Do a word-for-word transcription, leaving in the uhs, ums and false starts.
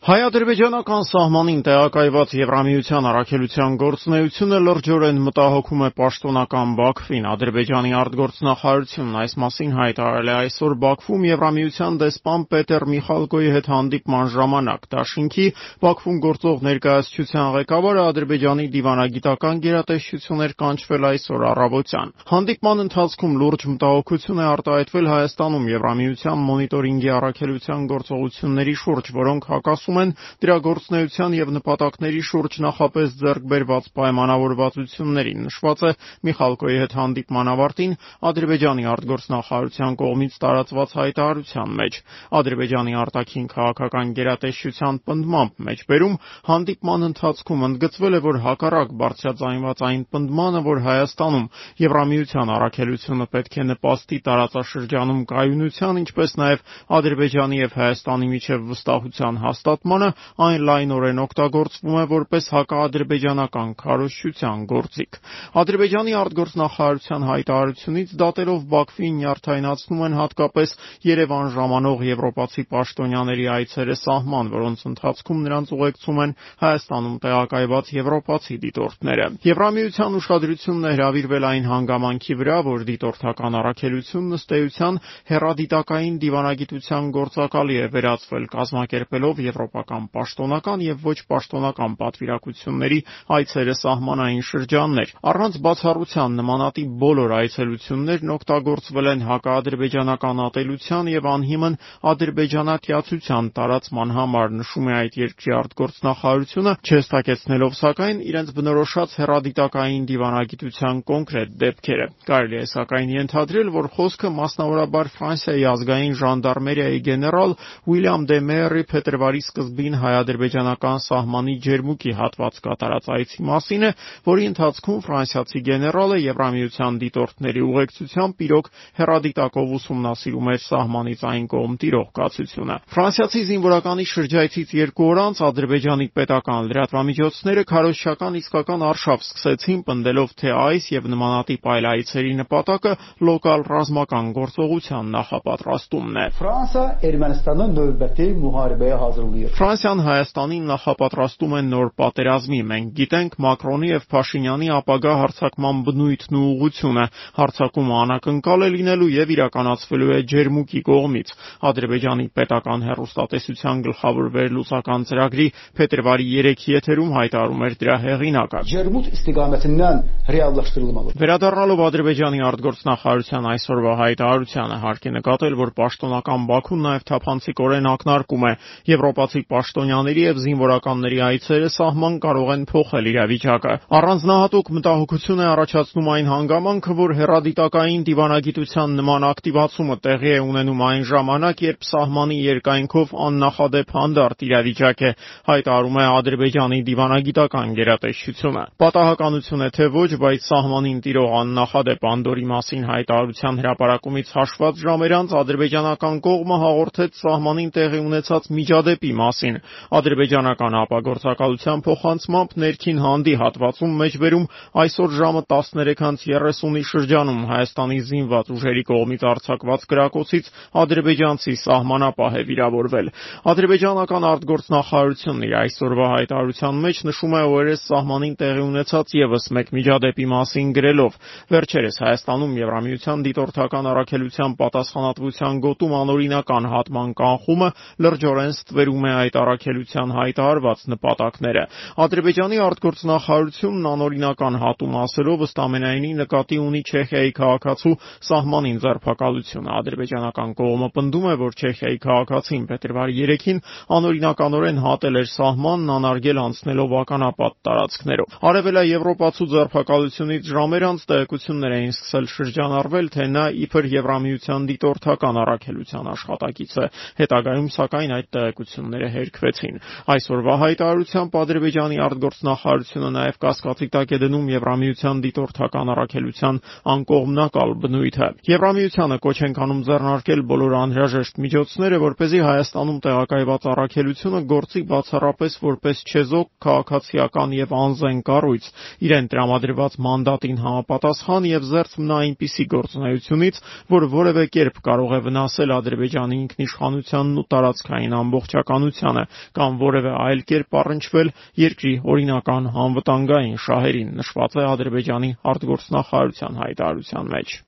Հայ-ադրբեջանական սահմանին տեղակայված Եվրամիության առաքելության գործունեությունը լրջորեն մտահոգում է պաշտոնական Բաքվին։ Ադրբեջանի արտգործնախարարությունն այս մասին հայտարարել է այսօր Բաքվում Եվրամիության դեսպան Պետեր Միխալկոյի հետ հանդիպման ժամանակ։ Դաշինքի Բաքվում գործող ներկայացուցչության ղեկավարը Ադրբեջանի դիվանագիտական գերատեսչություններ կանչվել այսօր առավոտյան։ Հանդիպման ընթացքում լուրջ մտահոգություն է արտահայտվել Հայաստանում Եվրամիության մոնիտորինգի առաքելության գործողությունների շուրջ, որոնք հակասում են դրա գործունեության եւ նպատակների շուրջ նախապես ձեռք բերված պայմանավորվածություններին, նշված է Միխալկոյի հետ հանդիպման ավարտին Ադրբեջանի արտգործնախարարության կողմից տարածված հայտարարության մեջ։ Ադրբեջանի արտաքին քաղաքական գերատեսչության պնդմամբ մեջբերում հանդիպման ընթացքում ընդգծվել է, որ հակառակ բարձրաձայնված այն պնդմանը, որ Հայաստանում Եվրամիության առաքելությունը պետք է նպաստի տարածաշրջանում կայունության, ինչպես նաեւ Ադրբեջանի եւ Հայաստանի միջեւ վստահության հաստատմանը, այն լայնորեն օգտագործվում է որպես հակաադրբեջանական քարոզչության գործիք։ Ադրբեջանի արտգործնախարարության հայտարարությունից դատելով Բաքվին նյարդայնացնում են հատկապես Երևան ժամանող եվրոպացի պաշտոնյաների այցերը սահման, որոնց ընթացքում նրանց ուղեկցում են Հայաստանում տեղակայված եվրոպացի դիտորդները։ Եվրամիության ուշադրությունն է հրավիրվել այն հանգամանքի վրա, որ դիտորդական առաքելությունն ըստ էության հեռադիտակային դիվանագիտության գործակալի է վերածվել, կազմակերպելով եվրոպական պաշտոնական եւ ոչ պաշտոնական պատվիրակությունների այցերը սահմանային շրջաններ։ Առանց բացառության նմանատիպ բոլոր այցելություններն օգտագործվել են հակաադրբեջանական ատելության եւ անհիմն ադրբեջանացիացության տարածման համար, նշում է այդ երկրի արտգործնախարարությունը, չհստակեցնելով սակայն իրենց բնորոշած հեռադիտակային դիվանագիտության կոնկրետ դեպքերը։ Կարելի է սակայն ենթադրել, որ խոսքը մասնավորաբար Ֆրանսիայի ազգային ժանդարմերիայի գեներալ Ուիլյամ դե Մեյերի փետրվարի սկզբին հայ-ադրբեջանական սահմանի ջերմուկի հատված կատարած այցի մասին է, որի ընթացքում ֆրանսիացի գեներալը Եվրամիության դիտորդների ուղեկցությամբ իրոք հեռադիտակով ուսումնասիրում էր սահմանից այն կողմ տիրող կացությունը։ Ֆրանսիացի զինվորականի շրջայցից երկու օր անց Ադրբեջանի պետական լրատվամիջոցները քարոզչական իսկական արշավ սկսեցին, պնդելով, թե այս եւ նմանատիպ այլ այցերի նպատակը լոկալ ռազմական գործողության նախապատրաստումն է։ Ֆրանսիա Էրմենստանը նövbəti müharibəyə hazırlayır։ Ֆրանսիան Հայաստանին նախապատրաստում է նոր պատերազմի։ Մենք գիտենք Մակրոնի եւ Փաշինյանի ապագա հարձակման բնույթն ու ուղղությունը։ Հարձակումը անակնկալ է լինելու եւ իրականացվելու է ջերմուկի կողմից։ Ադրբեջանի պետական հեռուստատեսության գլխավոր վերլուծական ծրագրի փետրվարի երեքի եթերում հայտարարում էր դրա հեղինակը։ Ջերմուտ իստիգամեթիndən ռեալlaştırılmalı։ Վերադառնալով Ադրբեջանի արտգործնախարարության այսօրվա հայտարարությանը, հարկ է նկատել, որ պաշտոնական Բաքուն նաեւ թափանցիկորեն ակնարկում է եվրոպացի պաշտոնյաների եւ զինվորականների այցերը սահման կարող են փոխել իրավիճակը։ Առանձնահատուկ մտահոգություն է առաջացնում այն հանգամանքը, որ հեռադիտակային դիվանագիտության նման ակտիվացումը տեղի է ունենում այն ժամանակ, երբ սահմանի երկայնքով աննախադեպ հանդարտ իրավիճակ է, հայտարարում է Ադրբեջանի դիվանագիտական գերատեսչությունը։ Պատահականություն է թե ոչ, բայց սահմանին տիրող աննախադեպ անդորի մասին հայտարարության հրապարակումից հաշված ժամեր անց ադրբեջանական կողմը հաղորդեց սահմանին տեղի ունեցած միջադեպի մասին։ Ադրբեջանական ապագործակալության փոխանցմամբ ներքին հանդի հատվածում մեջբերում այսօր ժամը տասներեքից երեսունի շրջանում Հայաստանի զինված ուժերի կողմից արձակված կրակոցից ադրբեջանցի սահմանապահ է վիրավորվել։ Ադրբեջանական արտգործնախարարությունն իր այսօրվա հայտարարության մեջ նշում է օրերս սահմանին տեղի ունեցած եւս մեկ միջադեպի մասին գրելով. Վերջերս Հայաստանում Եվրամիության դիտորդական առաքելության պատասխանատվության գոտում անօրինական հատման կանխումը լրջորեն ստվերում է այդ առաքելության հայտարարված նպատակները։ Ադրբեջանի արտգործնախարարությունն անօրինական հատում ասելով ըստ ամենայնի նկատի ունի Չեխիայի քաղաքացու սահմանին ձերբակալությունը։ Ադրբեջանական կողմը պնդում է, որ Չեխիայի քաղաքացին փետրվարի երեքին անօրինականորեն հատել էր սահմանն, անարգել անցնելով ականապատ տարածքներով։ Արևելաեվրոպացու ձերբակալությունից ժամեր անց տեղեկություններ էին սկսել շրջանառվել, թե նա իբր Եվրամիության դիտորդական առաքելության աշխատակից է։ Հետագայում սակայն այդ տեղեկությունները հերքվեցին։ Այսօրվա հայտարարությամբ Ադրբեջանի արտգործնախարարությունը նաև կասկածի տակ է դնում Եվրամիության դիտորդական առաքելության անկողմնակալ բնույթը։ Եվրամիությանը կոչ ենք անում ձեռնարկել բոլոր անհրաժեշտ միջոցները, որպեսզի Հայաստանում տեղակայված առաքելությունը գործի բացառապես որպես չեզոք, քաղաքացիական եւ անզեն կառույց, իրեն տրամադրված մանդատին համապատասխան եւ զերծ մնա այնպիսի գործունեությունից, որ որևէ կերպ կարող է վնասել Ադրբեջանի ինքնիշխանությանն ու տարածքային ամբողջականությանն պաշտպանությանը կամ որևէ այլ կերպ առնչվել երկրի օրինական անվտանգային շահերին, նշված է Ադրբեջանի արտգործնախարարության հայտարարության մեջ։